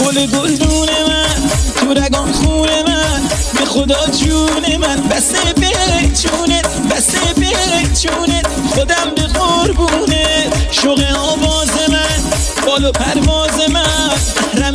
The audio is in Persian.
گل گلدون من تو رگان خون من، به خدا جون من بسه به جونت، بسه به جونت، خودم به قربونت. شوق آواز من، بال و پرواز من،